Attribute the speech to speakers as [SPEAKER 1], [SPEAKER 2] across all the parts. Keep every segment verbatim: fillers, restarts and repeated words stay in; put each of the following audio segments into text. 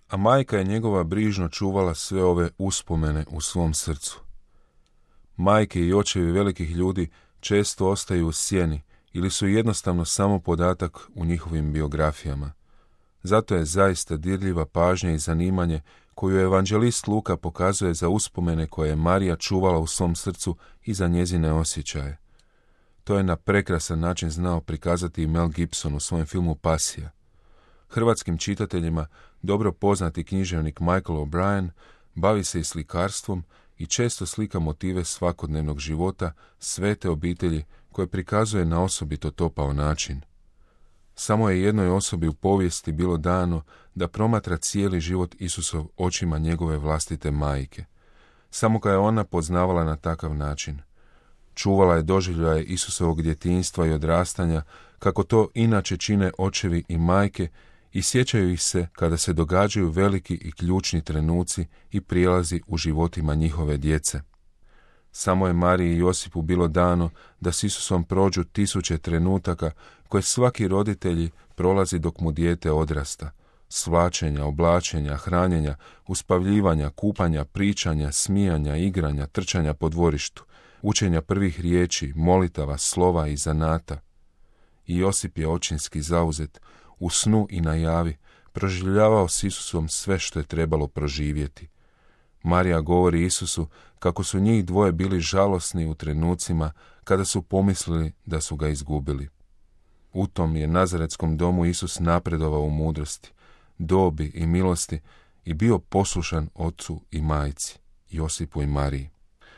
[SPEAKER 1] a majka je njegova brižno čuvala sve ove uspomene u svom srcu. Majke i očevi velikih ljudi često ostaju u sjeni ili su jednostavno samo podatak u njihovim biografijama. Zato je zaista dirljiva pažnja i zanimanje koju evanđelist Luka pokazuje za uspomene koje je Marija čuvala u svom srcu i za njezine osjećaje. To je na prekrasan način znao prikazati i Mel Gibson u svojem filmu Pasija. Hrvatskim čitateljima dobro poznati književnik Michael O'Brien bavi se i slikarstvom i često slika motive svakodnevnog života svete obitelji koje prikazuje na osobito topao način. Samo je jednoj osobi u povijesti bilo dano da promatra cijeli život Isusov očima njegove vlastite majke. Samo ga je ona poznavala na takav način. Čuvala je doživljaje Isusovog djetinjstva i odrastanja, kako to inače čine očevi i majke, i sjećaju ih se kada se događaju veliki i ključni trenuci i prijelazi u životima njihove djece. Samo je Mariji i Josipu bilo dano da s Isusom prođu tisuće trenutaka koje svaki roditelji prolazi dok mu dijete odrasta. Svlačenja, oblačenja, hranjenja, uspavljivanja, kupanja, pričanja, smijanja, igranja, trčanja po dvorištu, učenja prvih riječi, molitava, slova i zanata. I Josip je očinski zauzet, u snu i najavi, proživljavao s Isusom sve što je trebalo proživjeti. Marija govori Isusu kako su njih dvoje bili žalosni u trenucima kada su pomislili da su ga izgubili. U tom je nazaretskom domu Isus napredovao u mudrosti, dobi i milosti i bio poslušan ocu i majci, Josipu i Mariji.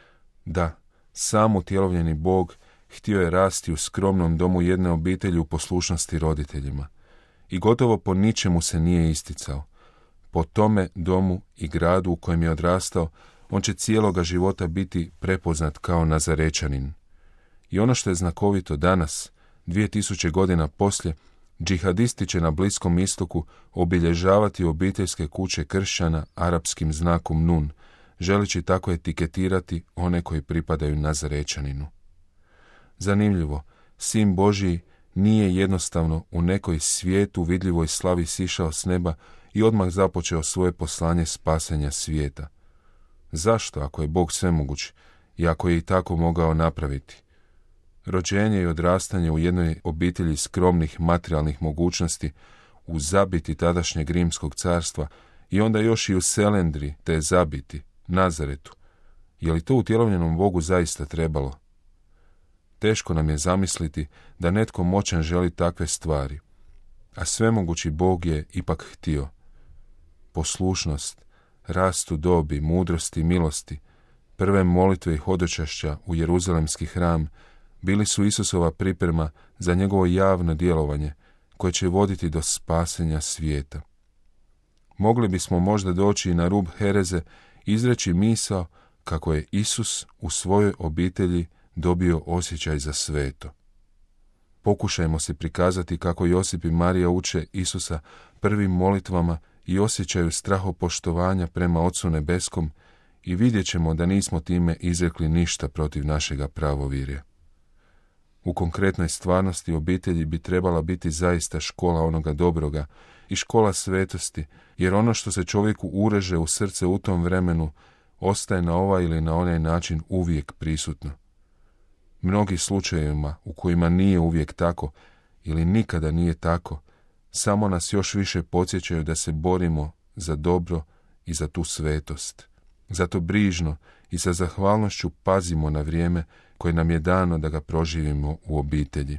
[SPEAKER 1] Da, sam utjelovljeni Bog htio je rasti u skromnom domu jedne obitelji u poslušnosti roditeljima i gotovo po ničemu se nije isticao. Po tome domu i gradu u kojem je odrastao, on će cijeloga života biti prepoznat kao Nazarečanin. I ono što je znakovito danas, dvije tisuće godina poslije, džihadisti će na Bliskom istoku obilježavati obiteljske kuće kršćana arapskim znakom nun, želeći tako etiketirati one koji pripadaju Nazarečaninu. Zanimljivo, Sin Božiji nije jednostavno u nekoj svijetu vidljivoj slavi sišao s neba i odmah započeo svoje poslanje spasenja svijeta. Zašto, ako je Bog svemoguć i ako je i tako mogao napraviti? Rođenje i odrastanje u jednoj obitelji skromnih materijalnih mogućnosti, u zabiti tadašnjeg Rimskog carstva i onda još i u Selendri, te zabiti, Nazaretu. Je li to utjelovljenom Bogu zaista trebalo? Teško nam je zamisliti da netko moćan želi takve stvari, a svemogući Bog je ipak htio. Poslušnost, rast u dobi, mudrosti i milosti, prve molitve i hodočašća u Jeruzalemski hram bili su Isusova priprema za njegovo javno djelovanje koje će voditi do spasenja svijeta. Mogli bismo možda doći i na rub hereze i izreći misao kako je Isus u svojoj obitelji dobio osjećaj za sveto. Pokušajmo se prikazati kako Josip i Marija uče Isusa prvim molitvama i osjećaju strahopoštovanja prema Ocu Nebeskom i vidjet ćemo da nismo time izrekli ništa protiv našega pravovjerja. U konkretnoj stvarnosti obitelji bi trebala biti zaista škola onoga dobroga i škola svetosti, jer ono što se čovjeku ureže u srce u tom vremenu ostaje na ovaj ili na onaj način uvijek prisutno. Mnogi slučajevima u kojima nije uvijek tako ili nikada nije tako, samo nas još više podsjećaju da se borimo za dobro i za tu svetost. Zato brižno i sa zahvalnošću pazimo na vrijeme koje nam je dano da ga proživimo u obitelji.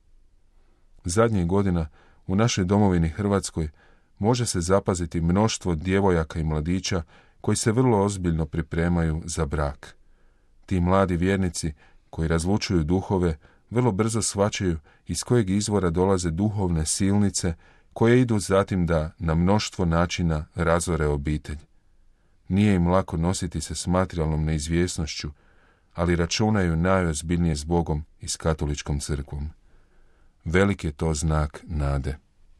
[SPEAKER 1] Zadnjih godina u našoj domovini Hrvatskoj može se zapaziti mnoštvo djevojaka i mladića koji se vrlo ozbiljno pripremaju za brak. Ti mladi vjernici koji razlučuju duhove vrlo brzo shvaćaju iz kojeg izvora dolaze duhovne silnice koje idu zatim da na mnoštvo načina razore obitelj. Nije im lako nositi se s materijalnom neizvjesnošću, ali računaju najozbiljnije s Bogom i s katoličkom crkvom. Velik je to znak nade.